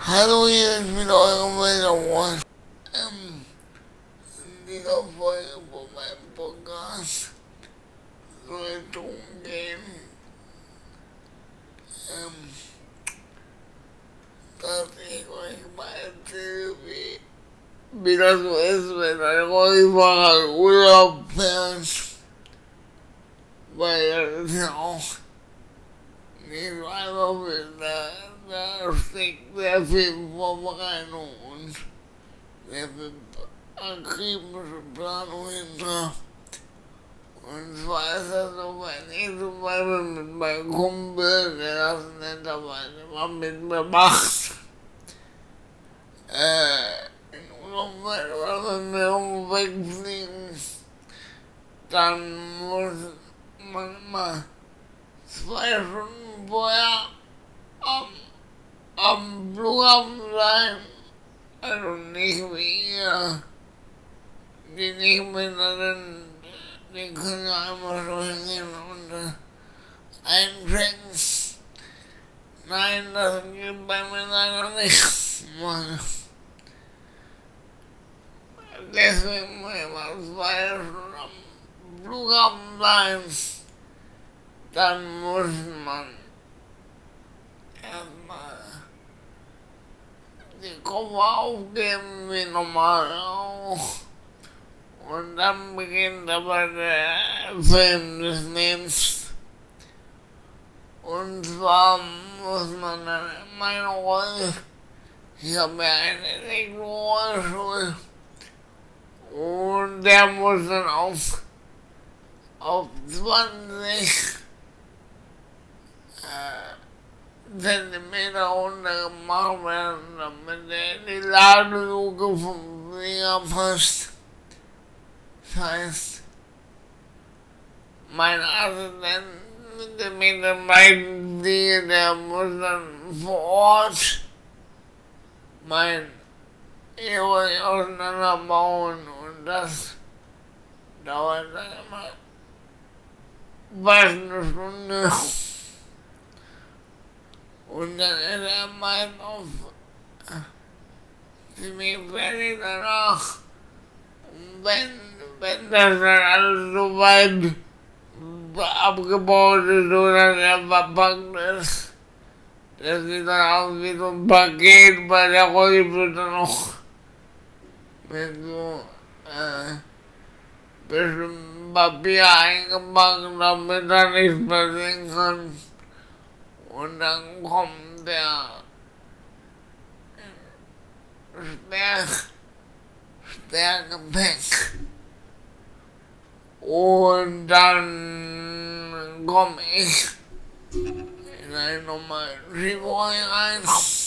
Hallo, hier ist wieder eure Wetterwatch. In dieser Folge von meinem Podcast soll es darum gehen, dass ich euch mal erzähle, wie das so ist, wenn ein Rollfahrer in Urlaub fährt. Weil das ist ja auch nicht so einfach, da steckt sehr viel Vorbereitung und sehr viel akribische Planung hinter. Und zwar ist das so, wenn ich zum Beispiel mit meinem Kumpel, der das netterweise mal mit mir macht, in Urlaub oder wenn wir irgendwo wegfliegen, dann muss man immer 2 Stunden vorher am Flughafen sein. Also nicht wie ihr, die nicht mit sind, die können ja einfach so hingehen und einchecken. Nein, das geht bei mir leider nicht. Deswegen muss ich mal 2 Stunden am Flughafen sein. Dann muss man erstmal die Koffer aufgeben, wie normal auch. Und dann beginnt aber der Film des Lebens. Und zwar muss man dann in meine Rolle, ich habe ja einen Elektrorollstuhl, und der muss dann auf 20 Zentimeter runter gemacht werden, damit er in die Ladeluke vom Flieger passt. Das heißt, mein Assistent mit dem Meter der muss dann vor Ort mein E-Roll auseinanderbauen und das dauert dann immer fast eine Stunde. Und dann ist er meist auf ziemlich fertig danach. Und wenn das dann alles so weit abgebaut ist oder er verpackt ist, das sieht dann aus wie so ein Paket, bei der Rolle wird dann noch mit so bisschen Papier eingepackt, damit er nichts passieren kann. Und dann kommt der Sperrgepäck. Und dann komme ich in einen normalen Schiebroll rein.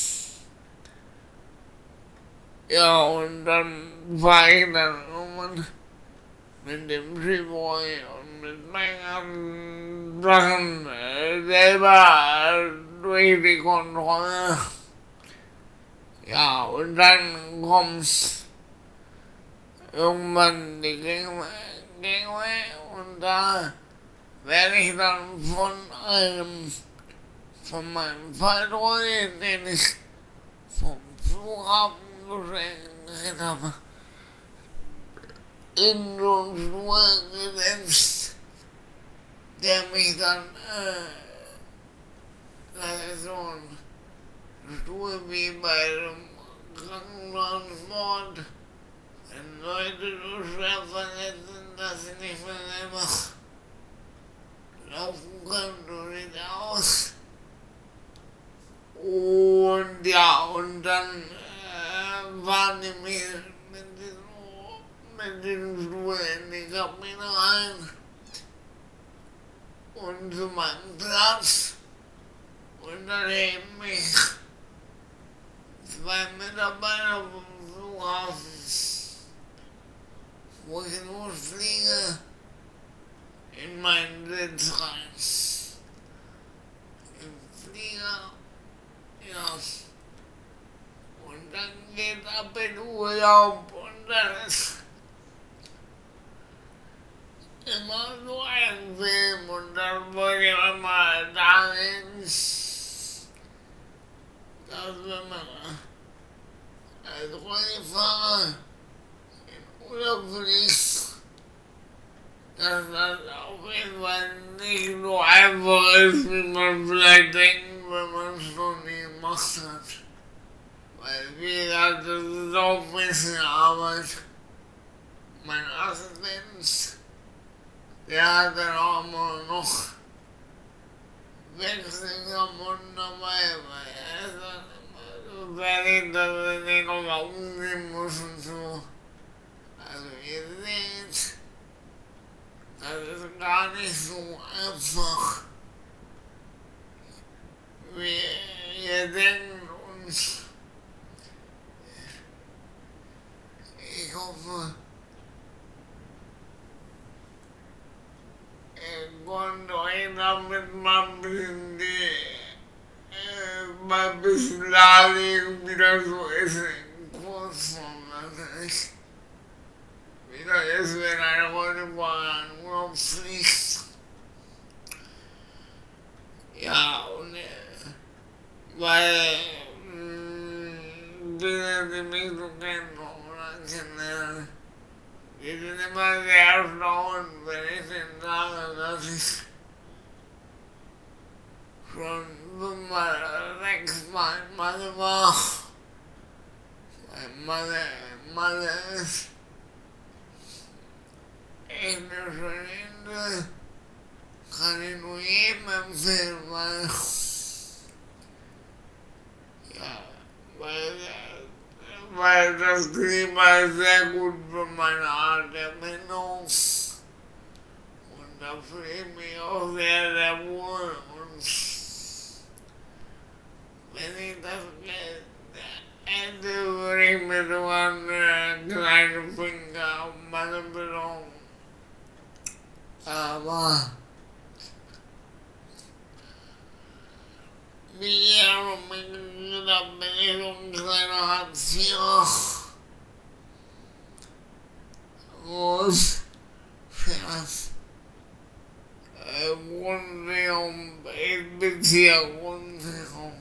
Ja, und dann fahre ich dann irgendwann mit dem Schiebroll und mit meinen ganzen Sachen selber durch die Kontrolle. Ja, und dann kommt irgendwann die Gangway und da werde ich dann von meinem Falltrolley, den ich vom Flughafen geschenkt habe, in so einen Stuhl gesetzt, der mich dann, das ist so ein Stuhl wie bei dem Krankentransport, wenn Leute so schwer verletzt sind, dass sie nicht mehr selber laufen können, so sieht er aus. Und ja, und dann waren die mich mit diesem Stuhl in die Kabine rein und zu meinem Platz. Und dann heben mich 2 Mitarbeiter vom Flughafen, wo ich losfliege, in meinen Sitz rein. Im Flieger, ja. Und dann geht ab in Urlaub und dann ist immer so ein Film und dann wollte ich einmal dahin, dass wenn man als Rollifahrer in Urlaub fliegst, dass das auf jeden Fall nicht so einfach ist, wie man vielleicht denkt, wenn man es noch nie gemacht hat. Weil, wie gesagt, das ist auch ein bisschen Arbeit. Mein Assistenz, der hat dann auch immer noch Wechselklamotten dabei, weil er ist dann immer so fertig, dass er nicht nochmal umgehen muss und so. Also ihr seht, das ist gar nicht so einfach, wie ihr denkt, und ich hoffe, ihr könnt euch damit mal ein bisschen darlegen, wie das so ist in Kurzform, natürlich. Wie das ist, wenn eine Rollifahrer in Urlaub fliegt. Ja, und weil die mich so kennen oder kennen, die sind immer sehr erstaunt, wenn ich denen sage, dass ich schon 5-mal, 6-mal in Mathe war. Weil Mathe ist echt eine schöne Insel. Kann ich nur jedem empfehlen, weil, ja, weil das Klima ist sehr gut für meine Art der Bindung. Und da fühle ich mich auch sehr, sehr wohl. Und wenn ich das Geld hätte, würde ich mir sogar eine kleine Finger auf meine Belohnung. Aber wie ihr schon mitgekriegt habt, bin ich so ein kleiner Hartz-IVer. Und das Grundsicherung, ich beziehe Grundsicherung.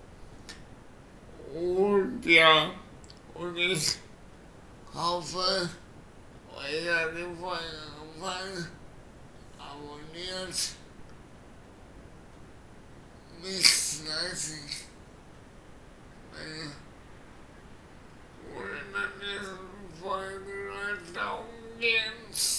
Und ja, und ich hoffe, euch hat die Folge gefallen. Abonniert mich fleißig, weil in der nächsten Folge soll es darum gehen,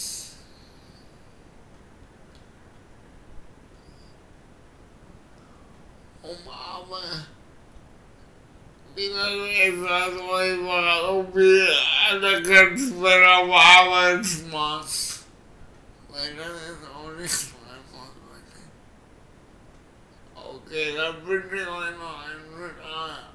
aber wie das ist, also ich war irgendwie anerkannt wird am Arbeitsmarkt. Weil das ist auch nicht so einfach, Leute. Okay, dann wünsche ich euch noch einen schönen Abend.